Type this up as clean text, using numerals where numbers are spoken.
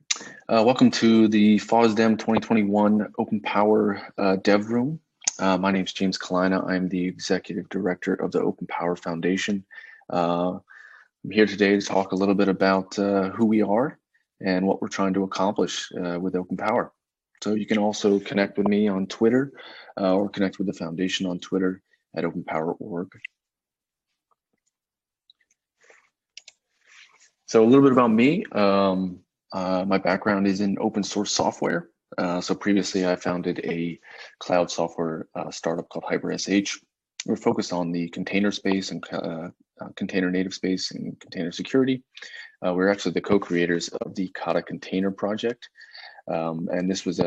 Welcome to the FOSDEM 2021 Open Power Dev Room. My name is James Kalina. I'm the Executive Director of the Open Power Foundation. I'm here today to talk a little bit about who we are and what we're trying to accomplish with Open Power. So you can also connect with me on Twitter or connect with the foundation on Twitter at openpower.org. So a little bit about me. My background is in open source software. So previously I founded a cloud software startup called HyperSH. We're focused on the container space and container native space and container security. We're actually the co-creators of the Kata Container project. And this was